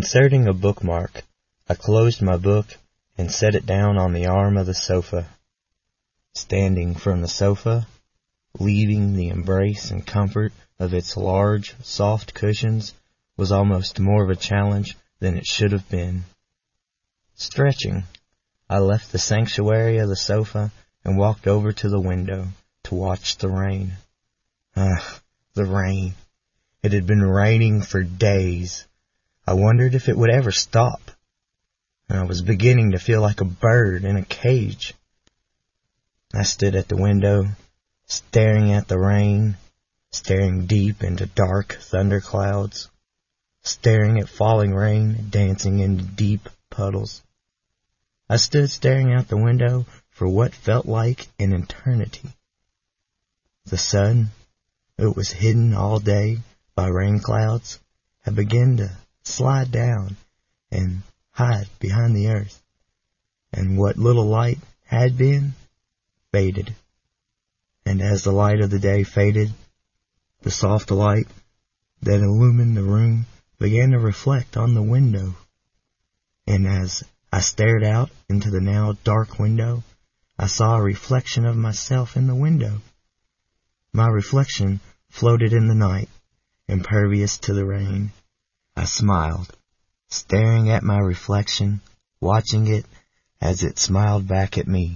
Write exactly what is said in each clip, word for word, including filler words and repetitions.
Inserting a bookmark, I closed my book and set it down on the arm of the sofa. Standing from the sofa, leaving the embrace and comfort of its large, soft cushions, was almost more of a challenge than it should have been. Stretching, I left the sanctuary of the sofa and walked over to the window to watch the rain. Ah, the rain. It had been raining for days. I wondered if it would ever stop. I was beginning to feel like a bird in a cage. I stood at the window, staring at the rain, staring deep into dark thunderclouds, staring at falling rain dancing into deep puddles. I stood staring out the window for what felt like an eternity. The sun, it was hidden all day by rain clouds, had begun to slide down and hide behind the earth, and what little light had been faded. And as the light of the day faded, the soft light that illumined the room began to reflect on the window. And as I stared out into the now dark window, I saw a reflection of myself in the window. My reflection floated in the night, impervious to the rain. I smiled, staring at my reflection, watching it as it smiled back at me.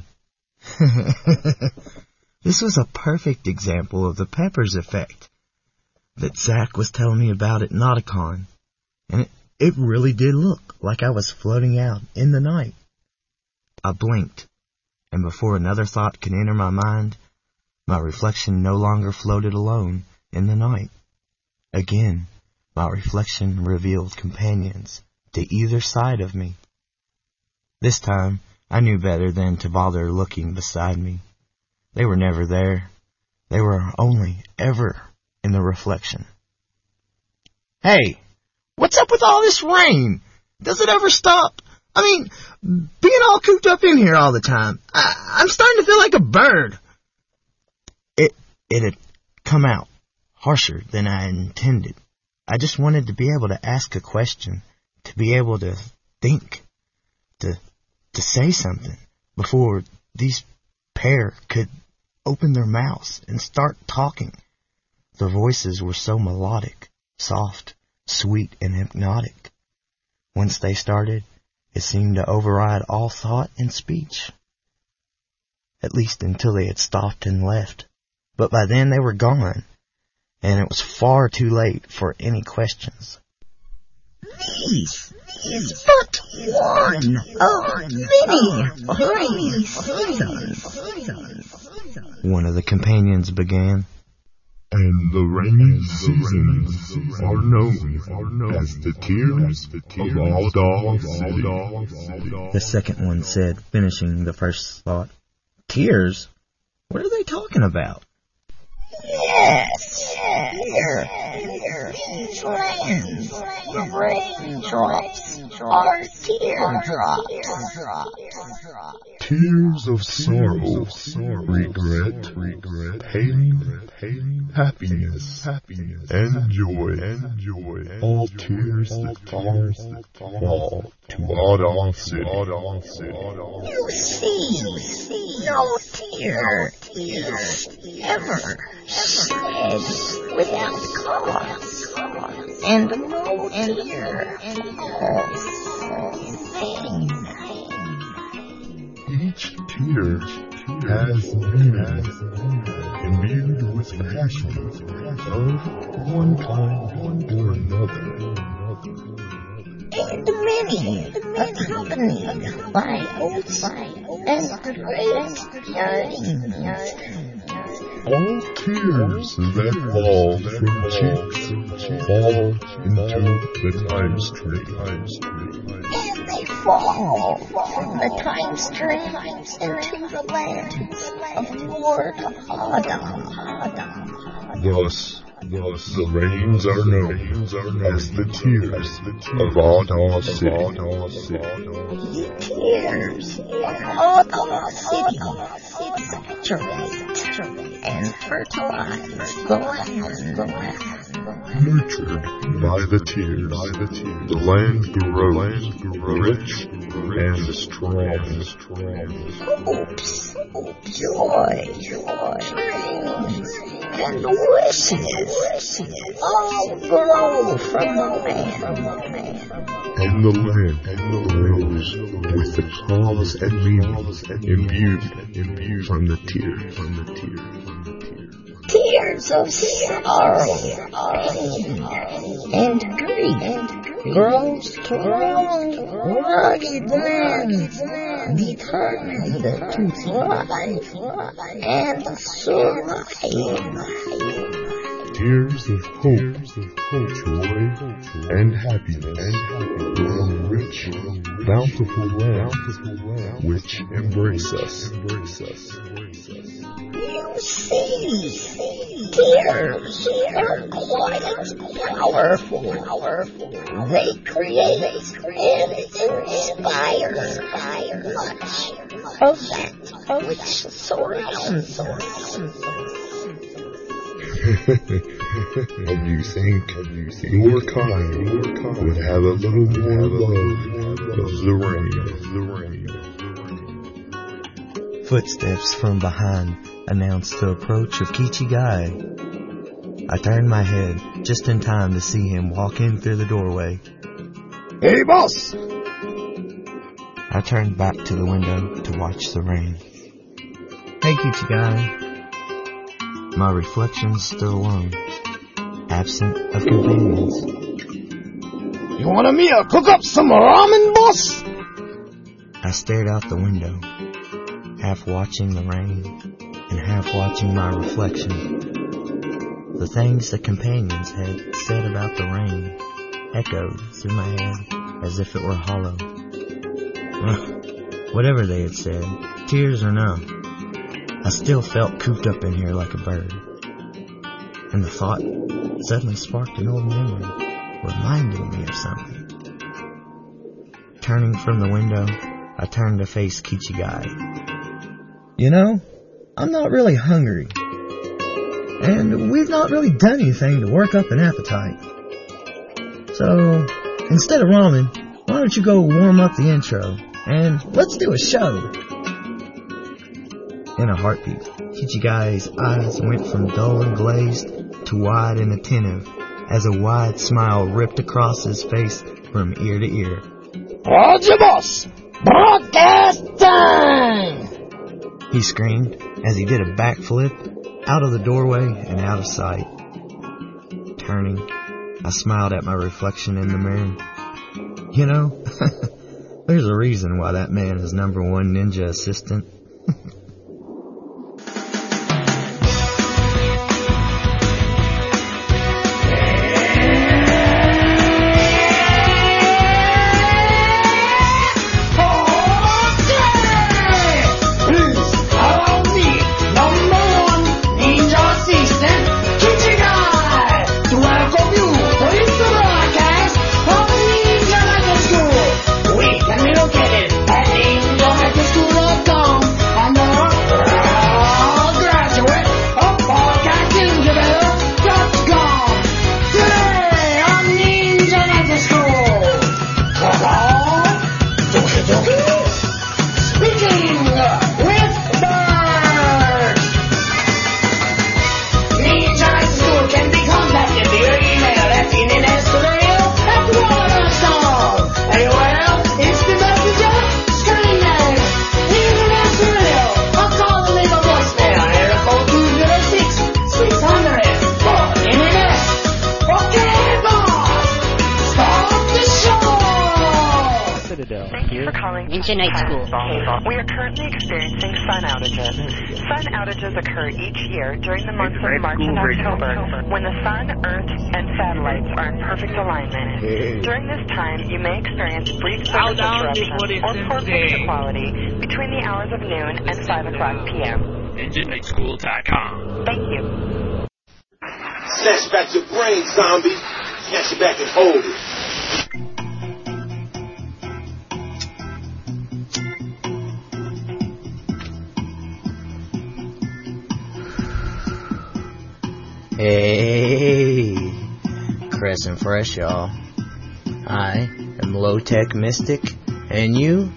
This was a perfect example of the Peppers effect that Zach was telling me about at Nauticon, and it, it really did look like I was floating out in the night. I blinked, and before another thought could enter my mind, my reflection no longer floated alone in the night. Again, my reflection revealed companions to either side of me. This time, I knew better than to bother looking beside me. They were never there. They were only ever in the reflection. Hey, what's up with all this rain? Does it ever stop? I mean, being all cooped up in here all the time, I, I'm starting to feel like a bird. It, it had come out harsher than I intended. I just wanted to be able to ask a question, to be able to think, to to say something before these pair could open their mouths and start talking. Their voices were so melodic, soft, sweet, and hypnotic. Once they started, it seemed to override all thought and speech. At least until they had stopped and left. But by then they were gone, and it was far too late for any questions. This is but one of many rainy seasons. One of the companions began. And the rainy seasons are known as the tears of Aldal City. The second one said, finishing the first thought. Tears? What are they talking about? Yes, here, here, these lands, the raindrops are teardrops. Tears of sorrow, regret, regret, pain, happiness, and joy. All tears that fall, fall to Aldal City. You see, no tear is ever shed without cause, and no tear falls in vain. Each tear has meaning, imbued with passion of one kind or another. And many accompanied by oaths and great yearnings. All tears that fall from cheeks fall into the time stream. And they fall from the time stream into the lands of Lord Adam. Thus, Thus the rains are known as the tears of Aldal City. The tears of Aldal City saturate and fertilize the land. nurtured by the tears, by the, tears. The land grows, land grows rich and strong. Hopes, joy, joy, dreams, and wishes all grow from the land. And the land grows with the cause and meaning imbued, imbued from the tears, from the tears, from the tears. Tears of sorrow, pain, and grief grow strong, rugged men determined to thrive and survive. Tears of hope, joy, and happiness from rich, bountiful land, which embrace us. You see, tears are quite powerful. They create and inspire much of that which surrounds us. And you think your kind would have a little more love of the rain. Footsteps from behind announced the approach of Kichigai. I turned my head just in time to see him walk in through the doorway. Hey, boss! I turned back to the window to watch the rain. Hey, Kichigai. My reflection stood alone, absent of companions. You want me to cook up some ramen, boss? I stared out the window, half watching the rain and half watching my reflection. The things the companions had said about the rain echoed through my head as if it were hollow. Whatever they had said, tears or no, I still felt cooped up in here like a bird. And the thought suddenly sparked an old memory, reminding me of something. Turning from the window, I turned to face Kichigai. You know, I'm not really hungry. And we've not really done anything to work up an appetite. So, instead of ramen, why don't you go warm up the intro, and let's do a show. In a heartbeat, Kichigai's eyes went from dull and glazed to wide and attentive as a wide smile ripped across his face from ear to ear. Roger, boss! Broadcast time! He screamed as he did a backflip out of the doorway and out of sight. Turning, I smiled at my reflection in the mirror. You know, there's a reason why that man is number one ninja assistant. Ninja Night School. We are currently experiencing sun outages. Sun outages occur each year during the months of March and October when the sun, earth, and satellites are in perfect alignment. During this time, you may experience brief service interruptions or poor picture quality between the hours of noon and five o'clock p m Ninja Night School dot com. Thank you. Snatch back your brain, zombie. Snatch it back and hold it. Hey, nice and fresh, y'all. I am Low-Tech Mystic, and you?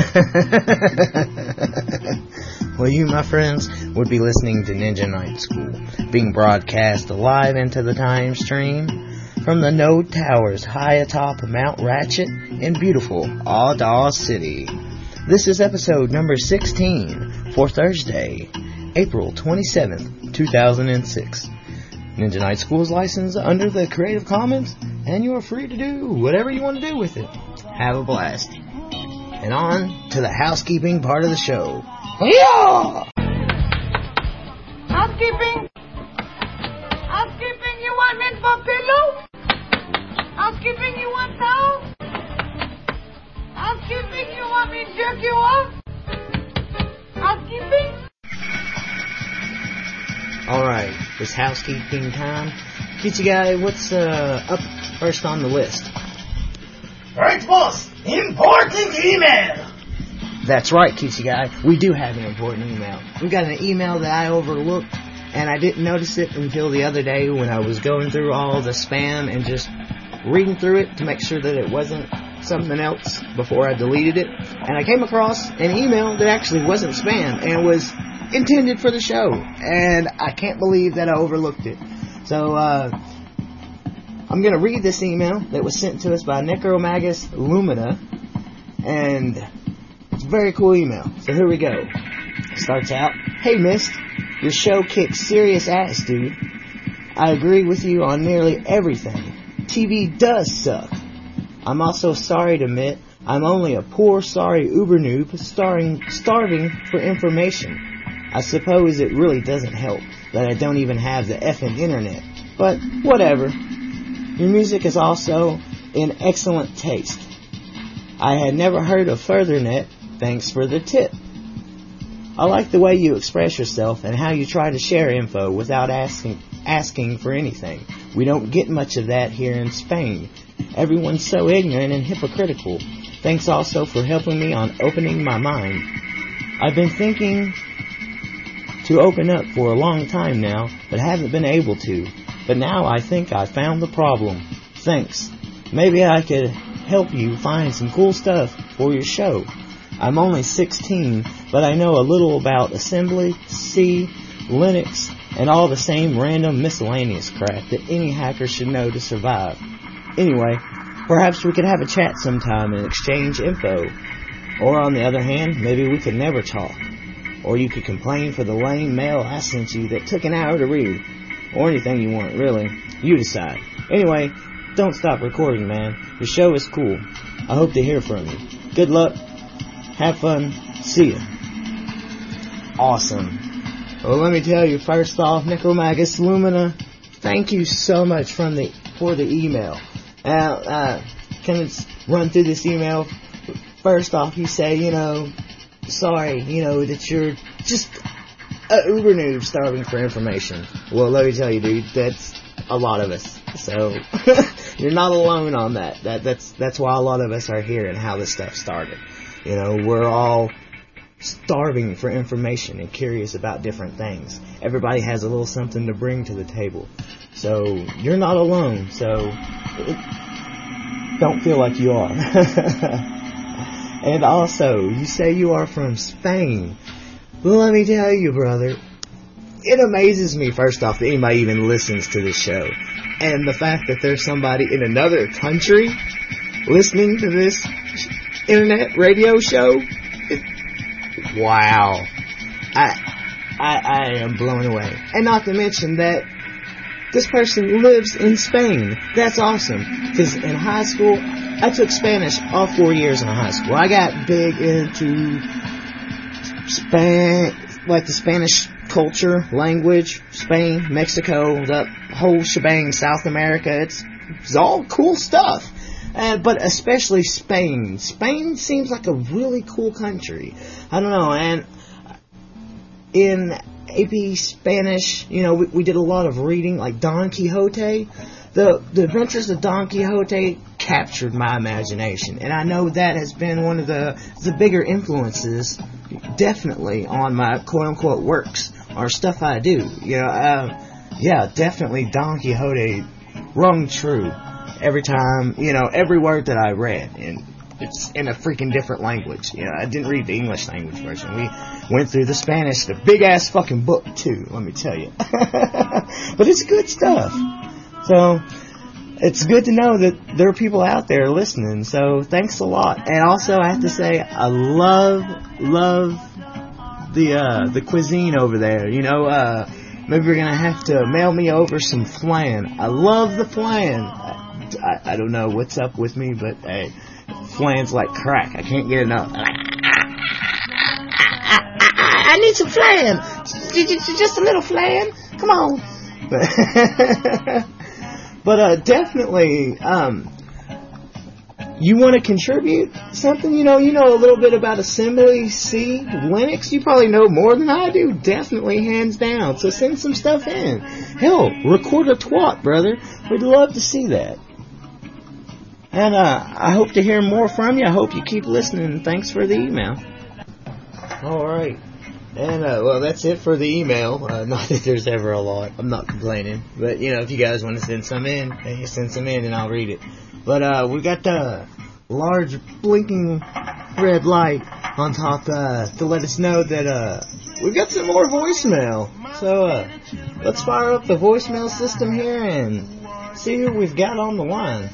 Well, you, my friends, would be listening to Ninja Night School, being broadcast live into the time stream from the Node Towers high atop Mount Ratchet in beautiful Awdaw City. This is episode number sixteen for Thursday, April twenty-seventh, two thousand six. Ninja Night School is licensed under the Creative Commons, and you are free to do whatever you want to do with it. Have a blast. And on to the housekeeping part of the show. Yeah! Housekeeping? Housekeeping, you want mint for pillow? Housekeeping, you want towels? Housekeeping, you want me to jerk you off? Housekeeping? Alright, it's housekeeping time. Kitty guy, what's uh, up first on the list? Right, boss! Important email! That's right, Kitty guy. We do have an important email. We got an email that I overlooked, and I didn't notice it until the other day when I was going through all the spam and just reading through it to make sure that it wasn't something else before I deleted it. And I came across an email that actually wasn't spam and was intended for the show. And I can't believe that I overlooked it. So, uh, I'm going to read this email that was sent to us by Necromagus Lumina. And it's a very cool email. So here we go. It starts out, "Hey, Mist, your show kicks serious ass, dude. I agree with you on nearly everything. T V does suck. I'm also sorry to admit I'm only a poor, sorry Uber noob starring, starving for information. I suppose it really doesn't help that I don't even have the effing internet. But whatever. Your music is also in excellent taste. I had never heard of FurtherNet. Thanks for the tip. I like the way you express yourself and how you try to share info without asking asking for anything. We don't get much of that here in Spain. Everyone's so ignorant and hypocritical. Thanks also for helping me on opening my mind. I've been thinking to open up for a long time now, but haven't been able to. But now I think I found the problem. Thanks. Maybe I could help you find some cool stuff for your show. I'm only sixteen, but I know a little about assembly, C, Linux, and all the same random miscellaneous crap that any hacker should know to survive. Anyway, perhaps we could have a chat sometime and exchange info. Or on the other hand, maybe we could never talk. Or you could complain for the lame mail I sent you that took an hour to read. Or anything you want, really. You decide. Anyway, don't stop recording, man. Your show is cool. I hope to hear from you. Good luck. Have fun. See ya." Awesome. Well, let me tell you, first off, Necromagus Lumina, thank you so much from the for the email. Now, uh, can I run through this email? First off, you say, you know, sorry, you know, that you're just a Uber noob starving for information. Well, let me tell you, dude, that's a lot of us. So, you're not alone on that. That that's that's why a lot of us are here and how this stuff started. You know, we're all starving for information and curious about different things. Everybody has a little something to bring to the table. So, you're not alone. So, it, don't feel like you are. And also, you say you are from Spain. Well, let me tell you, brother, it amazes me, first off, that anybody even listens to this show. And the fact that there's somebody in another country listening to this internet radio show, it, wow. I, I, I am blown away. And not to mention that this person lives in Spain. That's awesome. Because in high school, I took Spanish all four years in high school. I got big into Span, like the Spanish culture, language, Spain, Mexico, the whole shebang, South America. It's, it's all cool stuff. Uh, but especially Spain. Spain seems like a really cool country. I don't know, and in A P Spanish, you know, we, we did a lot of reading, like Don Quixote. The, the Adventures of Don Quixote captured my imagination, and I know that has been one of the, the bigger influences, definitely, on my quote-unquote works, or stuff I do. You know, uh, yeah, definitely Don Quixote rung true. every time, you know, every word that I read. And it's in a freaking different language. You know, I didn't read the English language version. We went through the Spanish, the big-ass fucking book, too, let me tell you. But it's good stuff. So, it's good to know that there are people out there listening. So, thanks a lot. And also, I have to say, I love, love the, uh, the cuisine over there. You know, uh, maybe you're gonna have to mail me over some flan. I love the flan. I, I, I don't know what's up with me, but hey, flan's like crack. I can't get enough. I, I, I, I need some flan. Just a little flan. Come on. But, but uh, definitely, um, you want to contribute something? You know, you know a little bit about Assembly C, Linux. You probably know more than I do. Definitely, hands down. So send some stuff in. Hell, record a twat, brother. We'd love to see that. And uh, I hope to hear more from you. I hope you keep listening. Thanks for the email. All right. And, uh, well, that's it for the email. Uh, not that there's ever a lot. I'm not complaining. But, you know, if you guys want to send some in, hey, send some in and I'll read it. But, uh, we got the large blinking red light on top, uh, to let us know that, uh, we've got some more voicemail. So, uh, let's fire up the voicemail system here and see who we've got on the line.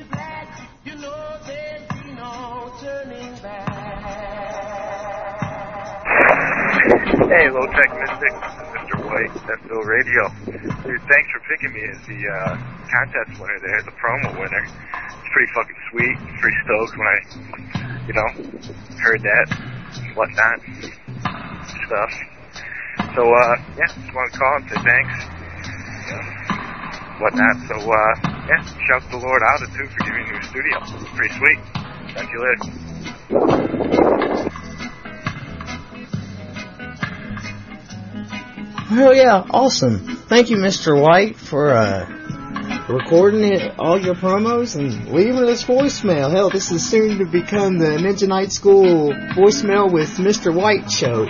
Hey, Low Tech Mystic, Mister White, F-Bill Radio. Dude, thanks for picking me as the uh, contest winner there, the promo winner. It's pretty fucking sweet. Pretty stoked when I, you know, heard that and whatnot stuff. So, uh, yeah, just want to call and say thanks. You know, whatnot. So, uh, yeah, shout the Lord out too for giving me a studio. It's pretty sweet. Talk to you later. Oh yeah, awesome. Thank you, Mister White, for uh, recording it, all your promos and leaving us voicemail. Hell, this is soon to become the Ninja Night School voicemail with Mister White show.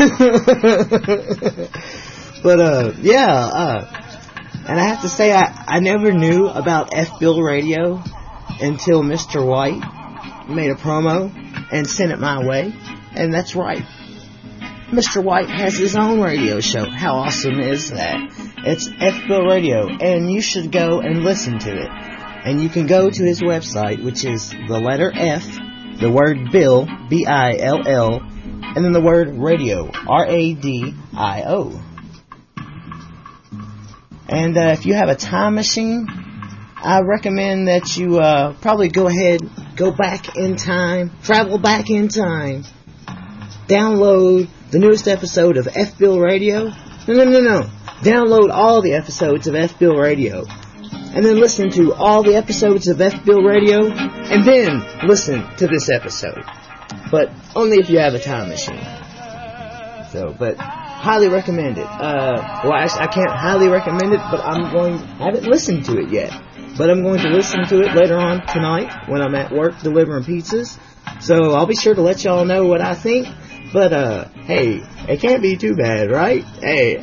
But uh, yeah, uh, and I have to say, I, I never knew about F-Bill Radio until Mister White made a promo and sent it my way, and that's right. Mister White has his own radio show. How awesome is that? It's F-Bill Radio, and you should go and listen to it. And you can go to his website, which is the letter F, the word Bill, B I L L, and then the word radio, R A D I O. And uh, if you have a time machine, I recommend that you uh, probably go ahead, go back in time, travel back in time, download the newest episode of F-Bill Radio. No, no, no, no. Download all the episodes of F-Bill Radio. And then listen to all the episodes of F-Bill Radio. And then listen to this episode. But only if you have a time machine. So, but highly recommend it. Uh, well, actually, I can't highly recommend it, but I'm going, I haven't listened to it yet. But I'm going to listen to it later on tonight when I'm at work delivering pizzas. So I'll be sure to let y'all know what I think. But, uh, hey, it can't be too bad, right? Hey.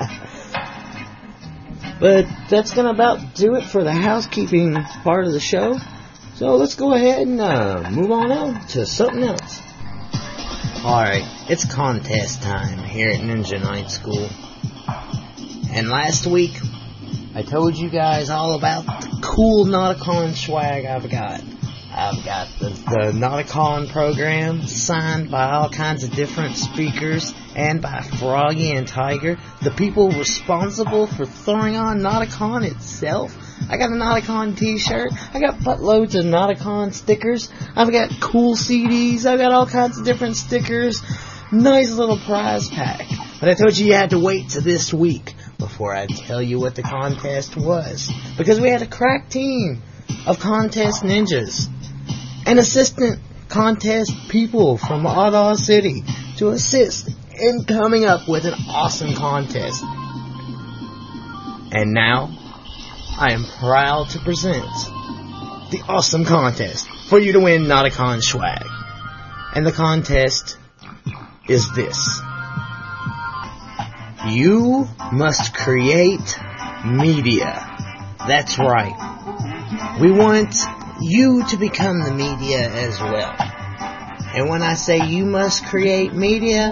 But that's gonna about do it for the housekeeping part of the show. So let's go ahead and, uh, move on on to something else. Alright, it's contest time here at Ninja Night School. And last week, I told you guys all about the cool Nauticon swag I've got. I've got the, the Nauticon program signed by all kinds of different speakers and by Froggy and Tiger, the people responsible for throwing on Nauticon itself. I got a Nauticon t-shirt. I got buttloads of Nauticon stickers. I've got cool C Ds. I've got all kinds of different stickers. Nice little prize pack. But I told you you had to wait to this week before I tell you what the contest was. Because we had a crack team of contest ninjas and assistant contest people from Ottawa City to assist in coming up with an awesome contest. And now, I am proud to present the awesome contest for you to win Nauticon swag. And the contest is this. You must create media. That's right. we want you to become the media as well. And when I say you must create media,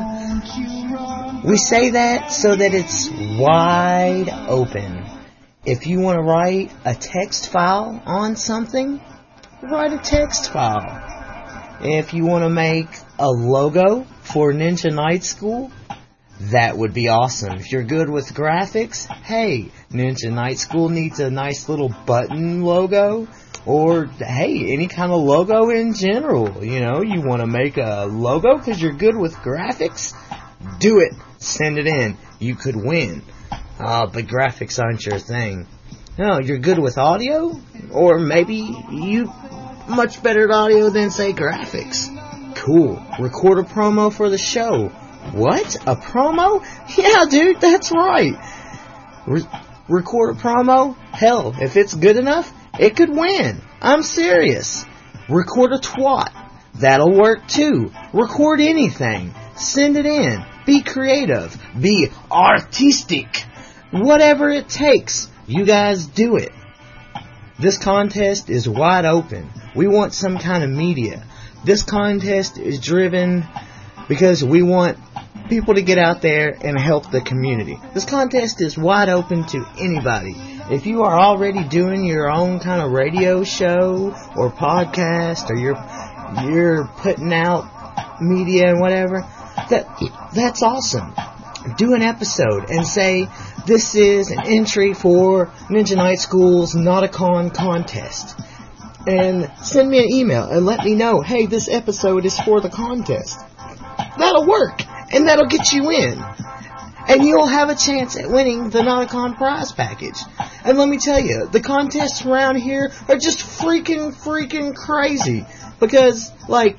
we say that so that it's wide open. If you want to write a text file on something, write a text file. If you want to make a logo for Ninja Night School, that would be awesome. If you're good with graphics, hey, Ninja Night School needs a nice little button logo. Or, hey, any kind of logo in general. You know, you want to make a logo because you're good with graphics? Do it. Send it in. You could win. Uh, but graphics aren't your thing. No, you're good with audio? Or maybe you much better at audio than, say, graphics. Cool. Record a promo for the show. What? A promo? Yeah, dude, that's right. Re- record a promo? Hell, if it's good enough, it could win. I'm serious. Record a twat. That'll work too. Record anything. Send it in. Be creative. Be artistic. Whatever it takes. You guys do it. This contest is wide open. We want some kind of media. This contest is driven because we want people to get out there and help the community. This contest is wide open to anybody. If you are already doing your own kind of radio show or podcast, or you're you're putting out media and whatever, that that's awesome. Do an episode and say, this is an entry for Ninja Night School's Nauticon contest. And send me an email and let me know, hey, this episode is for the contest. That'll work. And that'll get you in. And you'll have a chance at winning the Nauticon prize package. And let me tell you, the contests around here are just freaking, freaking crazy. Because, like,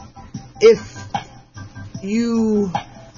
if you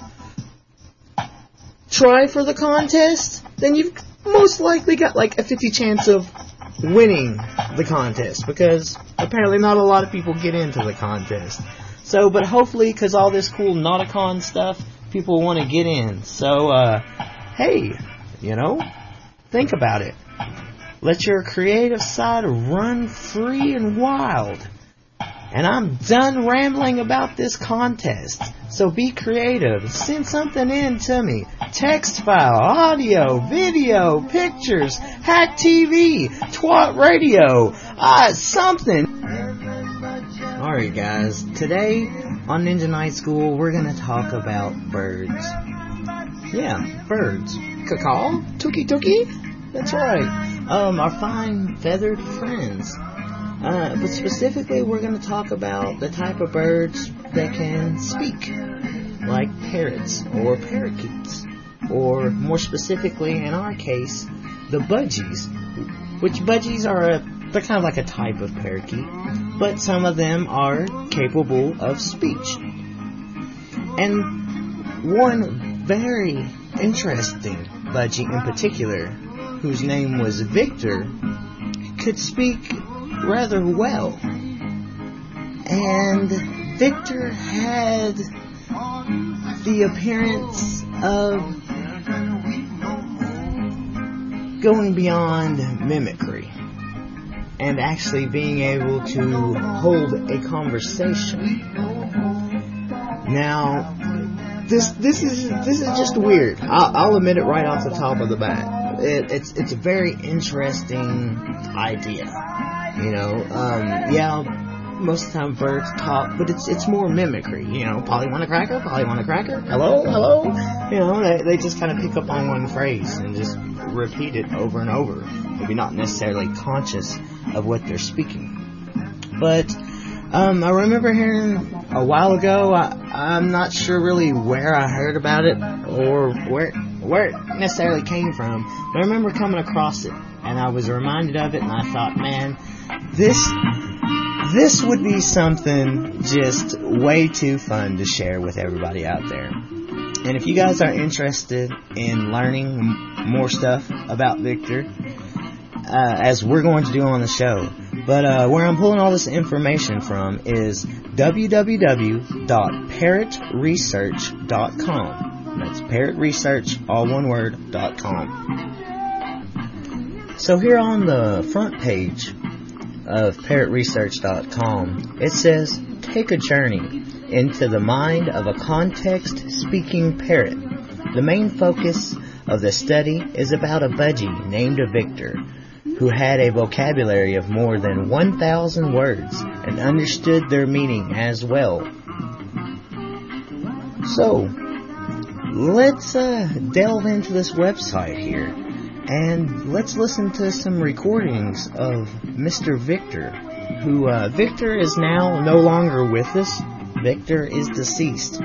try for the contest, then you've most likely got, like, a fifty chance of winning the contest. Because apparently not a lot of people get into the contest. So, but hopefully, because all this cool Nauticon stuff, people want to get in. So, uh, hey, you know, think about it. Let your creative side run free and wild. And I'm done rambling about this contest. So be creative. Send something in to me. Text file, audio, video, pictures, hack T V, twat radio, uh, something. Alright guys, today on Ninja Night School we're going to talk about birds. Yeah, birds. Cacaw? Tuki Tuki? That's right. Um, our fine feathered friends. Uh, but specifically we're going to talk about the type of birds that can speak. Like parrots or parakeets. Or more specifically in our case, the budgies. Which budgies are a They're kind of like a type of parakeet, but some of them are capable of speech. And one very interesting budgie in particular, whose name was Victor, could speak rather well. And Victor had the appearance of going beyond mimicry and actually being able to hold a conversation. Now, this this is this is just weird. I'll, I'll admit it right off the top of the bat. It, it's it's a very interesting idea. You know, um, yeah, most of the time birds talk, but it's it's more mimicry. You know, Polly want a cracker? Polly want a cracker? Hello, hello. You know, they they just kind of pick up on one phrase and just repeat it over and over. Maybe not necessarily conscious of what they're speaking. But um, I remember hearing a while ago, I, I'm not sure really where I heard about it or where where it necessarily came from, but I remember coming across it, and I was reminded of it, and I thought, man, this this would be something just way too fun to share with everybody out there. And if you guys are interested in learning more stuff about Victor, Uh, as we're going to do on the show. But uh, where I'm pulling all this information from is w w w dot parrot research dot com. That's parrot research, all one word, dot com. So here on the front page of parrot research dot com, it says, take a journey into the mind of a context-speaking parrot. The main focus of the study is about a budgie named Victor, who had a vocabulary of more than one thousand words and understood their meaning as well. So, let's uh, delve into this website here, and let's listen to some recordings of Mister Victor, who, uh, Victor is now no longer with us. Victor is deceased.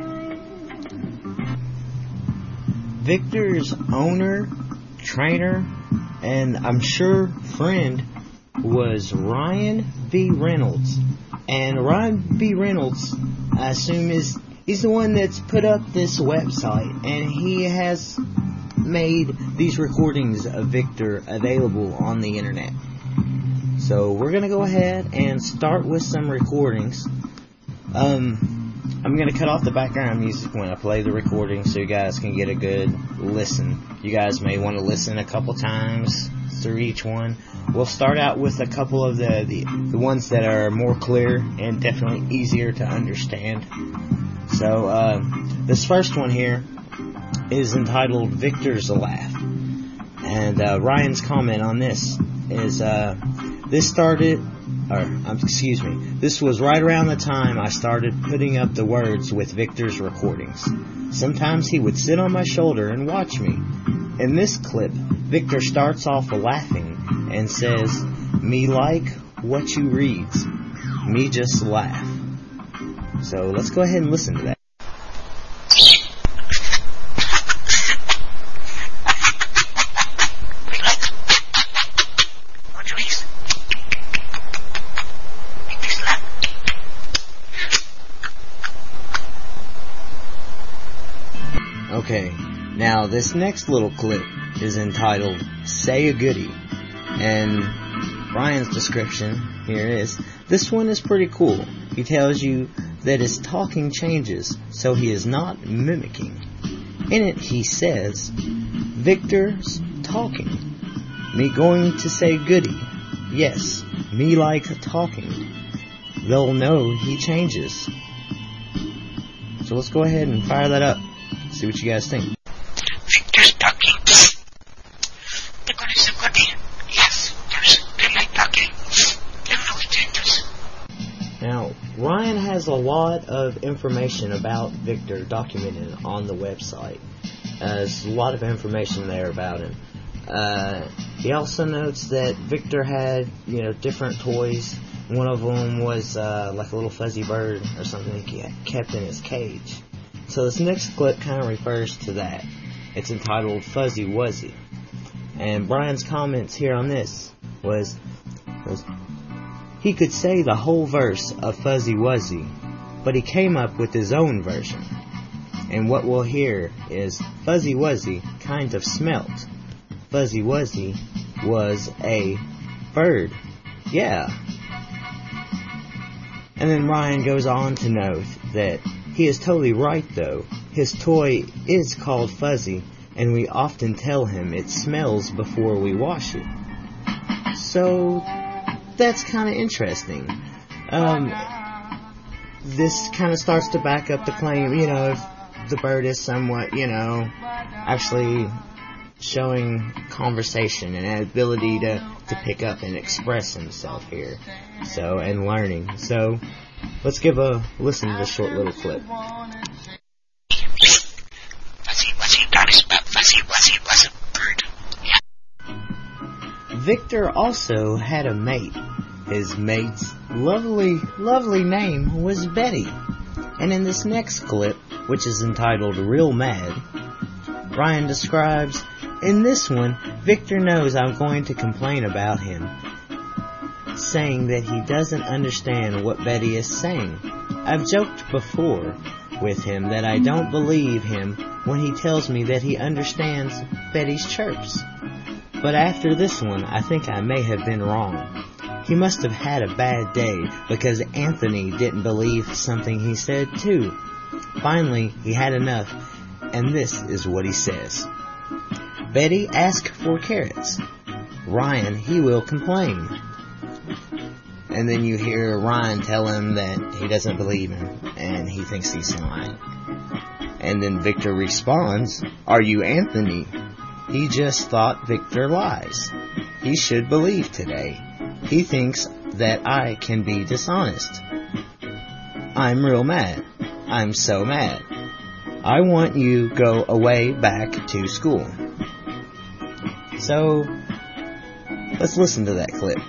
Victor's owner, trainer, and I'm sure friend was Ryan B. Reynolds. And Ryan B. Reynolds, I assume, is he's the one that's put up this website, and he has made these recordings of Victor available on the internet. So we're going to go ahead and start with some recordings. Um... I'm going to cut off the background music when I play the recording so you guys can get a good listen. You guys may want to listen a couple times through each one. We'll start out with a couple of the, the, the ones that are more clear and definitely easier to understand. So, uh, this first one here is entitled Victor's Laugh. And uh, Ryan's comment on this is, uh, this started... Or, um, excuse me, this was right around the time I started putting up the words with Victor's recordings. Sometimes he would sit on my shoulder and watch me. In this clip, Victor starts off laughing and says, "Me like what you reads. Me just laugh." So let's go ahead and listen to that. Okay, now this next little clip is entitled Say a Goodie, and Ryan's description here is, this one is pretty cool. He tells you that his talking changes, so he is not mimicking. In it he says, Victor's talking, me going to say goodie, yes, me like talking. They'll know he changes. So let's go ahead and fire that up. See what you guys think. Victor's talking. They're going to say goodie. Yes, they like talking. They really changes. Now, Ryan has a lot of information about Victor documented on the website. Uh, there's a lot of information there about him. Uh, he also notes that Victor had, you know, different toys. One of them was uh, like a little fuzzy bird or something he kept in his cage. So this next clip kind of refers to that. It's entitled Fuzzy Wuzzy. And Brian's comments here on this was, was, he could say the whole verse of Fuzzy Wuzzy, but he came up with his own version. And what we'll hear is Fuzzy Wuzzy kind of smelt. Fuzzy Wuzzy was a bird. Yeah. And then Ryan goes on to note that he is totally right, though. His toy is called Fuzzy, and we often tell him it smells before we wash it. So, that's kind of interesting. Um, this kind of starts to back up the claim, you know, if the bird is somewhat, you know, actually showing conversation and an ability to, to pick up and express himself here. So, and learning. So, let's give a listen to this short little clip. Fuzzy Wuzzy got his butt. Fuzzy Wuzzy was a bird. Yeah. Victor also had a mate. His mate's lovely, lovely name was Betty. And in this next clip, which is entitled Real Mad, Ryan describes, in this one, Victor knows I'm going to complain about him, saying that he doesn't understand what Betty is saying. I've joked before with him that I don't believe him when he tells me that he understands Betty's chirps. But after this one, I think I may have been wrong. He must have had a bad day because Anthony didn't believe something he said too. Finally, he had enough, and this is what he says. Betty asked for carrots. Ryan, he will complain. And then you hear Ryan tell him that he doesn't believe him, and he thinks he's lying. And then Victor responds, "Are you Anthony? He just thought Victor lies. He should believe today. He thinks that I can be dishonest. I'm real mad. I'm so mad. I want you go away back to school." So, let's listen to that clip.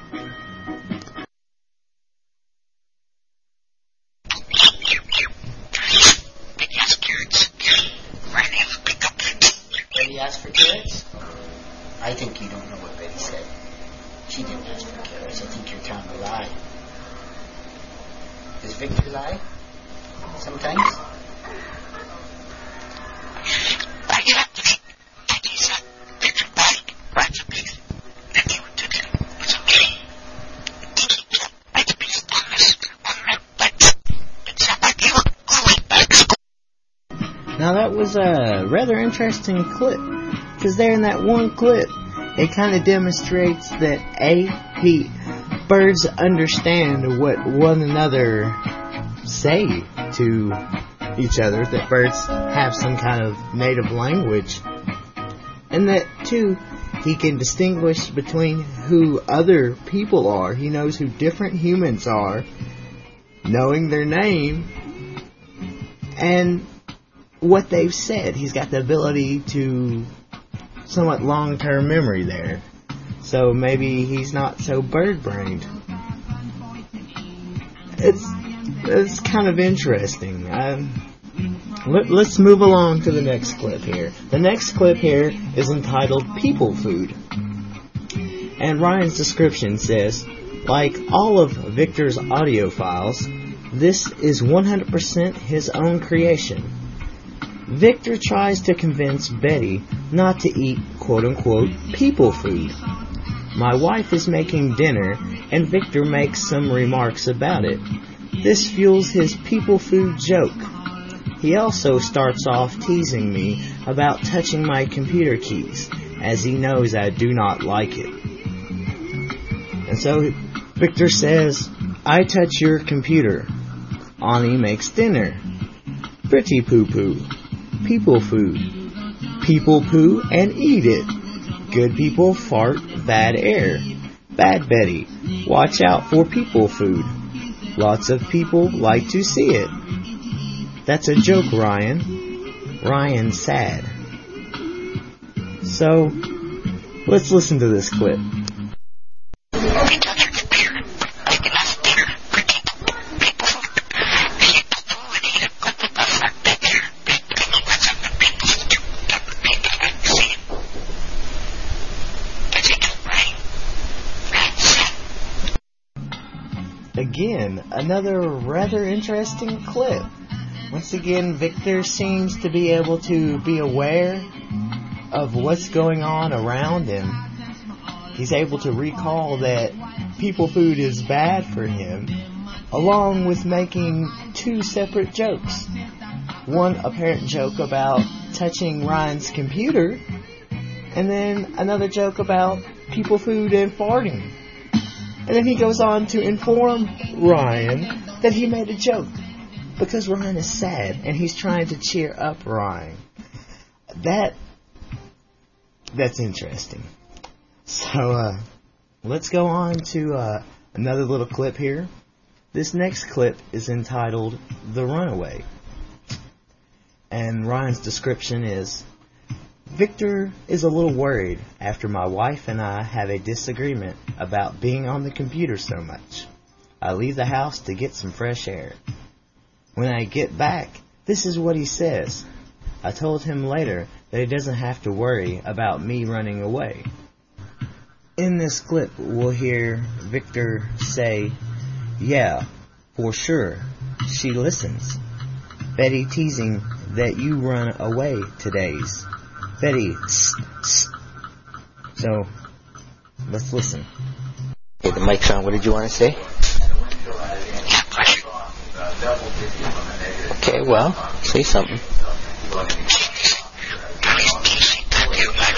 Betty asked for carrots? I think you don't know what Betty said. She didn't ask for carrots. I think you're telling a lie. Does Victor lie? Sometimes? Now that was a rather interesting clip, because there in that one clip, it kind of demonstrates that A, he, birds understand what one another say to each other, that birds have some kind of native language, and that two, he can distinguish between who other people are. He knows who different humans are, knowing their name, and what they've said. He's got the ability to somewhat long-term memory there. So maybe he's not so bird-brained. It's it's kind of interesting. Um, let, let's move along to the next clip here. The next clip here is entitled People Food. And Ryan's description says, like all of Victor's audio files, this is one hundred percent his own creation. Victor tries to convince Betty not to eat quote-unquote people food. My wife is making dinner, and Victor makes some remarks about it. This fuels his people food joke. He also starts off teasing me about touching my computer keys, as he knows I do not like it. And so Victor says, "I touch your computer. Ani makes dinner. Pretty poo-poo. People food. People poo and eat it. Good people fart bad air. Bad Betty. Watch out for people food. Lots of people like to see it." That's a joke, Ryan. Ryan's sad. So, let's listen to this clip. Again, another rather interesting clip. Once again, Victor seems to be able to be aware of what's going on around him. He's able to recall that people food is bad for him, along with making two separate jokes. One apparent joke about touching Ryan's computer, and then another joke about people food and farting. And then he goes on to inform Ryan that he made a joke because Ryan is sad and he's trying to cheer up Ryan. That that's interesting. So uh, let's go on to uh, another little clip here. This next clip is entitled The Runaway. And Ryan's description is, Victor is a little worried after my wife and I have a disagreement about being on the computer so much. I leave the house to get some fresh air. When I get back, this is what he says. I told him later that he doesn't have to worry about me running away. In this clip, we'll hear Victor say, "Yeah, for sure, she listens. Betty teasing that you run away today's. Betty, tss, tss." So, let's listen. Okay, the mic's on. What did you want to say? Okay, well, say something.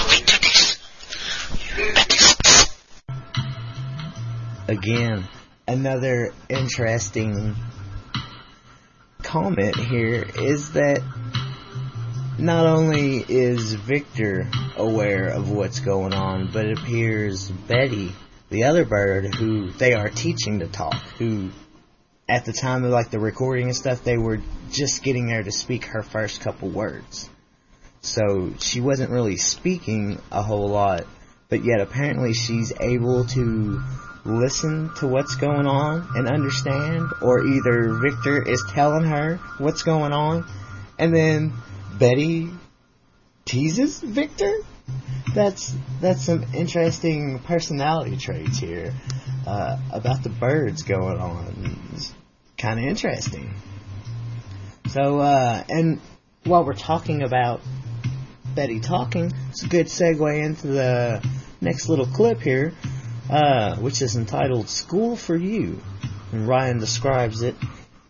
Again, another interesting comment here is that not only is Victor aware of what's going on, but it appears Betty, the other bird, who they are teaching to talk, who at the time of like the recording and stuff, they were just getting there to speak her first couple words. So she wasn't really speaking a whole lot, but yet apparently she's able to listen to what's going on and understand, or either Victor is telling her what's going on, and then Betty teases Victor. That's that's some interesting personality traits here uh, about the birds going on. It's kind of interesting. So, uh, and while we're talking about Betty talking, it's a good segue into the next little clip here, uh, which is entitled School for You. And Ryan describes it.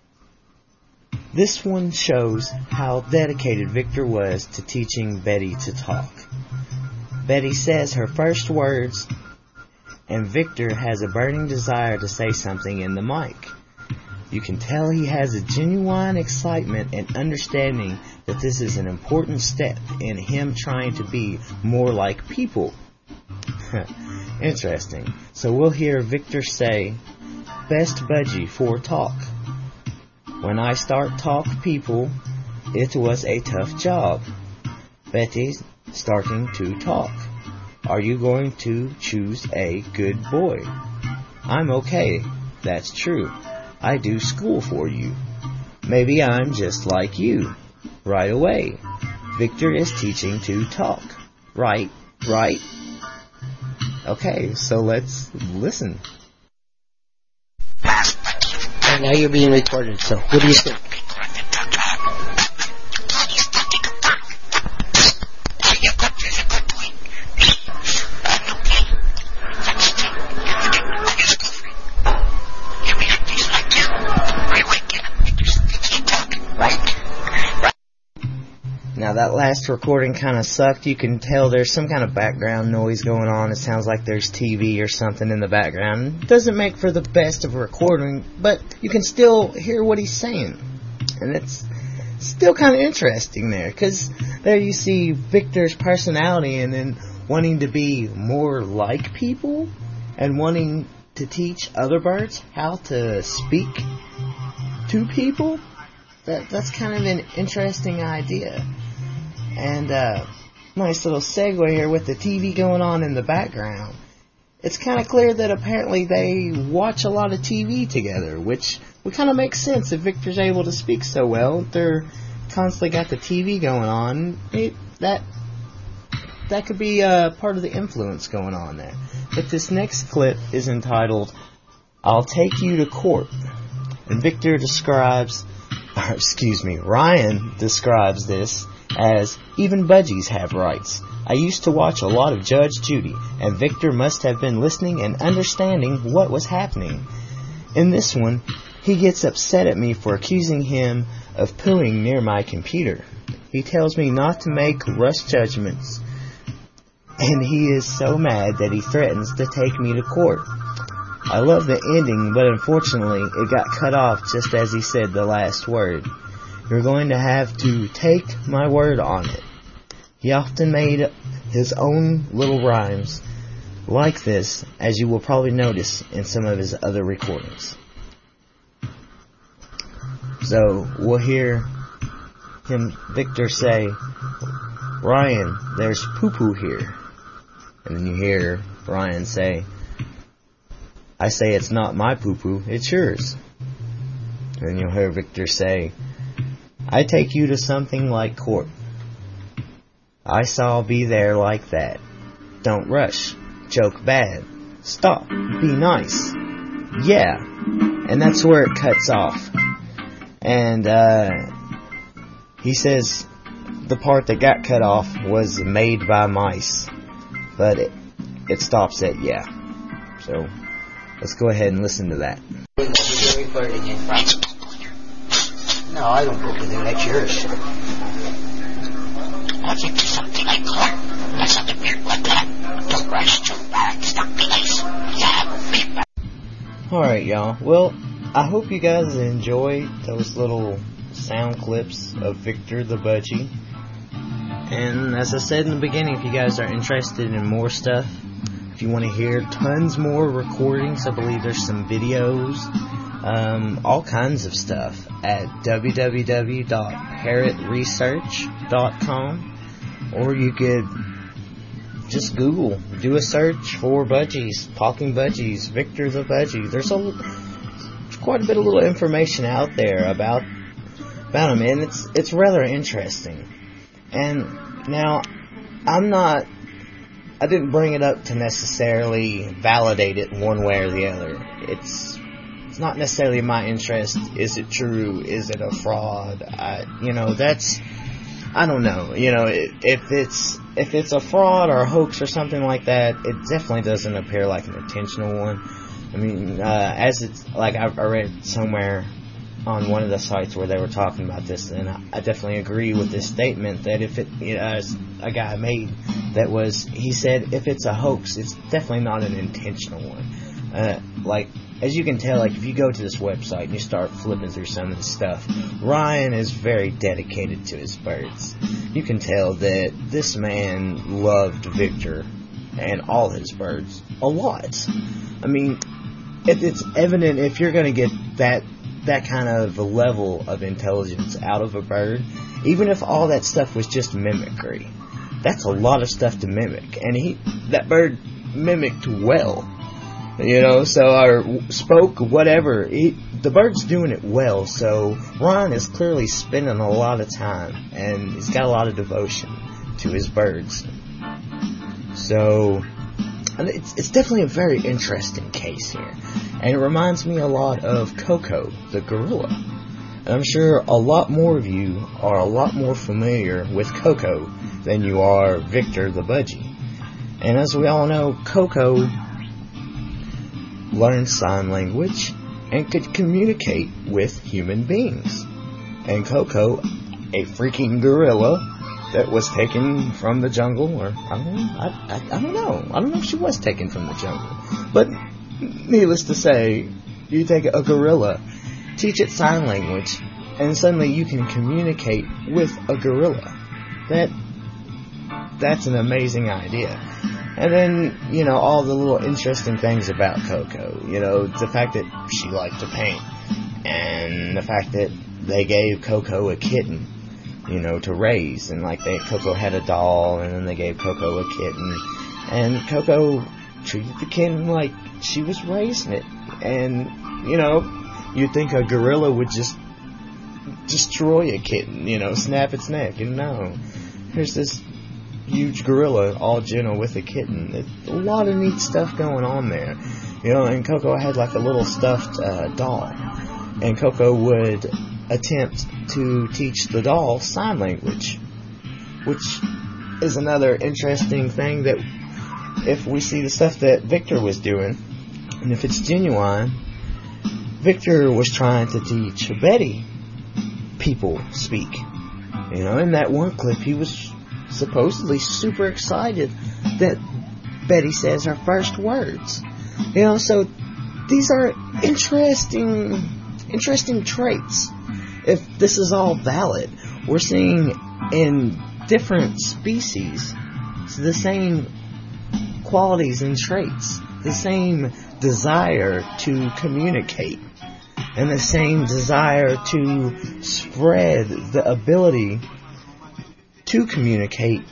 This one shows how dedicated Victor was to teaching Betty to talk. Betty says her first words, and Victor has a burning desire to say something in the mic. You can tell he has a genuine excitement and understanding that this is an important step in him trying to be more like people. Interesting. So we'll hear Victor say, "Best budgie for talk. When I start talk people, it was a tough job. Betty's starting to talk. Are you going to choose a good boy? I'm okay. That's true. I do school for you. Maybe I'm just like you. Right away. Victor is teaching to talk. Right, right." Okay, so let's listen. And now you're being recorded, so what do you think? Now that last recording kind of sucked. You can tell there's some kind of background noise going on. It sounds like there's T V or something in the background. It doesn't make for the best of a recording, but you can still hear what he's saying. And it's still kind of interesting there, because there you see Victor's personality and then wanting to be more like people and wanting to teach other birds how to speak to people. That That's kind of an interesting idea. And uh, nice little segue here with the T V going on in the background. It's kind of clear that apparently they watch a lot of T V together, which would kind of make sense if Victor's able to speak so well. They're constantly got the T V going on. It, that that could be uh, part of the influence going on there. But this next clip is entitled, "I'll Take You to Court." And Victor describes, or excuse me, Ryan describes this as, "Even budgies have rights. I used to watch a lot of Judge Judy, and Victor must have been listening and understanding what was happening. In this one, he gets upset at me for accusing him of pooing near my computer. He tells me not to make rush judgments, and he is so mad that he threatens to take me to court. I love the ending, but unfortunately it got cut off just as he said the last word. You're going to have to take my word on it." He often made his own little rhymes like this, as you will probably notice in some of his other recordings. So we'll hear him, Victor, say, "Ryan, there's poo-poo here." And then you hear Ryan say, "I say it's not my poo-poo, it's yours." And then you'll hear Victor say, "I take you to something like court. I saw be there like that. Don't rush. Joke bad. Stop. Be nice. Yeah." And that's where it cuts off. And uh, he says the part that got cut off was made by mice. But it, it stops at yeah. So let's go ahead and listen to that. No, I don't book anything. That's yours. I'll take you something like court. That's something weird like that. Don't rush too bad. Stop, be nice. Yeah, be nice. Alright, y'all. Well, I hope you guys enjoyed those little sound clips of Victor the Budgie. And as I said in the beginning, if you guys are interested in more stuff, if you want to hear tons more recordings, I believe there's some videos, um, all kinds of stuff at w w w dot parrot research dot com, or you could just Google, do a search for budgies, talking budgies, Victor the Budgie. There's a quite a bit of little information out there about about him, and it's it's rather interesting. And now, I'm not, I didn't bring it up to necessarily validate it one way or the other. It's it's not necessarily my interest. Is it true? Is it a fraud? I, you know, that's, I don't know. You know, if it's if it's a fraud or a hoax or something like that, it definitely doesn't appear like an intentional one. I mean, uh, as it's, like I, I read somewhere on one of the sites where they were talking about this, and I, I definitely agree with this statement that if it, you know, as a guy made, that was, he said, if it's a hoax, it's definitely not an intentional one. Uh, like, as you can tell, like, if you go to this website and you start flipping through some of the stuff, Ryan is very dedicated to his birds. You can tell that this man loved Victor and all his birds a lot. I mean, it, it's evident if you're going to get that that kind of a level of intelligence out of a bird, even if all that stuff was just mimicry, that's a lot of stuff to mimic. And he, that bird mimicked well, you know, so, or spoke, whatever. He, the bird's doing it well, so Ron is clearly spending a lot of time, and he's got a lot of devotion to his birds. So, it's, it's definitely a very interesting case here. And it reminds me a lot of Coco, the gorilla. And I'm sure a lot more of you are a lot more familiar with Coco than you are Victor the Budgie. And as we all know, Coco learned sign language and could communicate with human beings. And Coco, a freaking gorilla that was taken from the jungle, or I don't know, I, I, I don't know, I don't know if she was taken from the jungle, but needless to say, you take a gorilla, teach it sign language, and suddenly you can communicate with a gorilla. That that's an amazing idea. And then, you know, all the little interesting things about Coco. You know, the fact that she liked to paint, and the fact that they gave Coco a kitten, you know, to raise, and like they Coco had a doll, and then they gave Coco a kitten, and Coco treated the kitten like she was raising it. And, you know, you'd think a gorilla would just destroy a kitten, you know, snap its neck. And no, here's this huge gorilla, all gentle, with a kitten. It's a lot of neat stuff going on there. You know, and Coco had like a little stuffed uh, doll. And Coco would attempt to teach the doll sign language, which is another interesting thing, that if we see the stuff that Victor was doing, and if it's genuine, Victor was trying to teach Betty people speak. You know, in that one clip, he was supposedly super excited that Betty says her first words. You know, so these are interesting, interesting traits. If this is all valid, we're seeing in different species the same qualities and traits, the same desire to communicate, and the same desire to spread the ability to communicate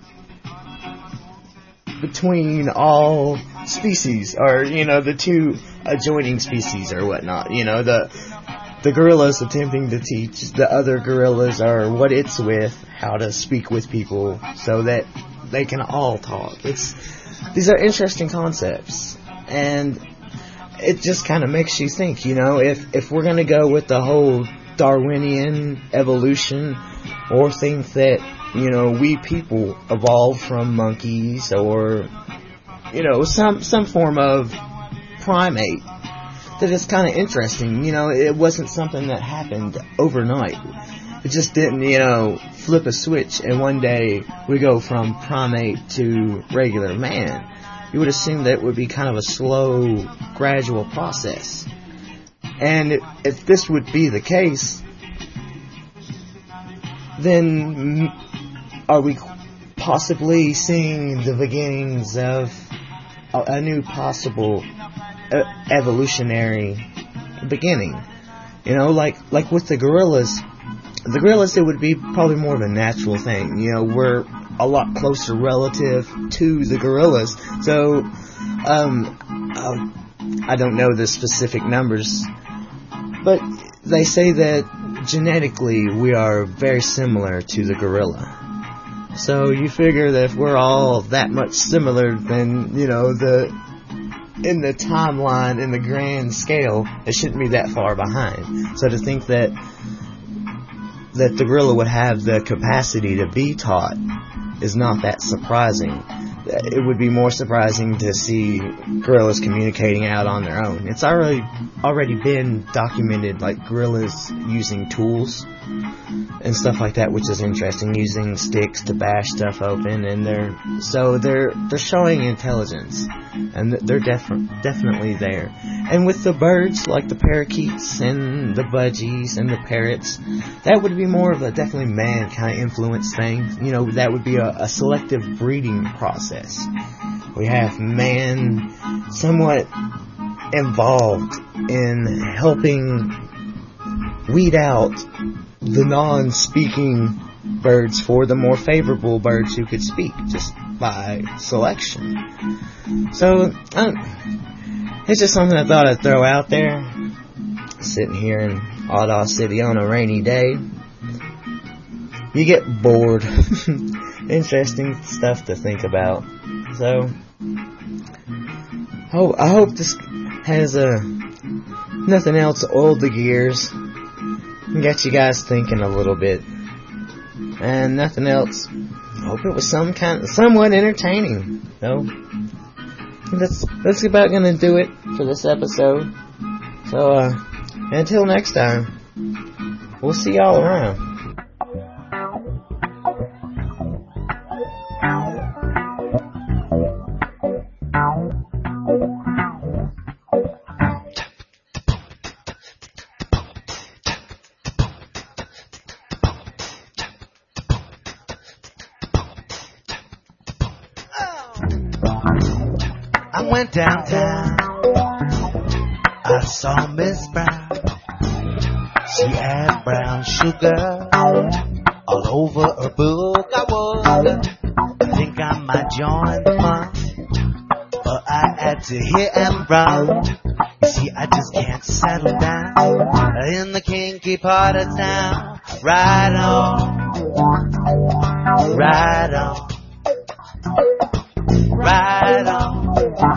between all species, or, you know, the two adjoining species or whatnot. You know, the the gorillas attempting to teach the other gorillas, or what it's with, how to speak with people so that they can all talk. It's these are interesting concepts, and it just kind of makes you think, you know, if if we're going to go with the whole Darwinian evolution, or think that, you know, we people evolved from monkeys, or, you know, some some form of primate, that it's kind of interesting. You know, it wasn't something that happened overnight. It just didn't, you know, flip a switch and one day we go from primate to regular man. you would assume that it would be kind of a slow, gradual process. And if this would be the case, then are we possibly seeing the beginnings of a, a new possible uh, evolutionary beginning? You know, like like with the gorillas, the gorillas, it would be probably more of a natural thing. You know, we're a lot closer relative to the gorillas, so um, uh, I don't know the specific numbers, but they say that genetically we are very similar to the gorilla. So you figure that if we're all that much similar, then, you know, the in the timeline, in the grand scale, it shouldn't be that far behind. So to think that that the gorilla would have the capacity to be taught is not that surprising. It would be more surprising to see gorillas communicating out on their own. It's already already been documented, like gorillas using tools and stuff like that, which is interesting, using sticks to bash stuff open, and they're so they're they're showing intelligence, and they're def- definitely there. And with the birds, like the parakeets and the budgies and the parrots, that would be more of a definitely man kind of influence thing. You know, that would be a, a selective breeding process. We have man somewhat involved in helping weed out the non-speaking birds for the more favorable birds who could speak, just by selection. So, um, it's just something I thought I'd throw out there. Sitting here in Audal City on a rainy day, you get bored. Interesting stuff to think about. So, ho- I hope this has uh, nothing else oiled the gears and got you guys thinking a little bit. And nothing else. I hope it was some kind of, somewhat entertaining. So, that's, that's about gonna do it for this episode. So, uh, until next time, we'll see y'all around. I went downtown, I saw Miss Brown. She had brown sugar all over her book. I would, I think I might join the fun, but I had to hit and run. You see, I just can't settle down in the kinky part of town. Right on, right on, right on.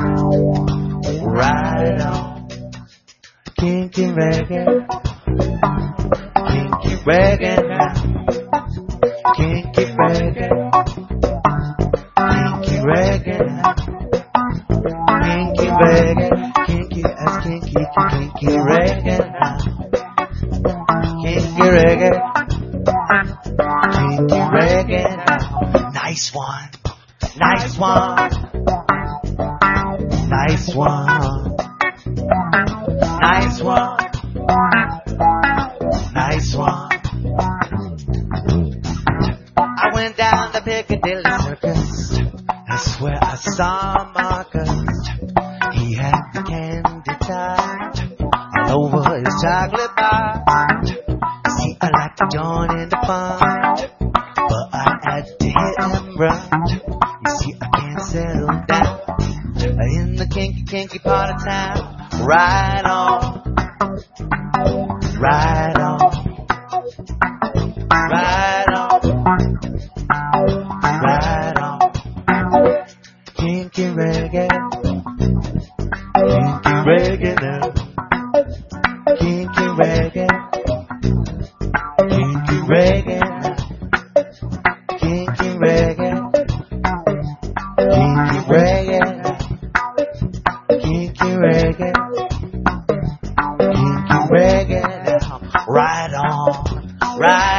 Right on, kinky reggae, kinky reggae now, kinky reggae, kinky reggae now, kinky reggae, kinky as kinky, kinky reggae now, kinky reggae, kinky reggae now. Nice one, nice one. Nice one, nice one, nice one. I went down to Piccadilly Circus, that's where I saw Marcus. He had the candy tie all over his chocolate bar. See, I like to join in the fun, but I had to hit and run. You see, I can't settle down in the kinky, kinky part of town. Right on, right on, right on, right on. Kinky reggae, kinky reggae now. Kinky reggae, kinky reggae now. Kinky reggae, kinky reggae now. Kinky reggae, kinky reggae now. Right on, right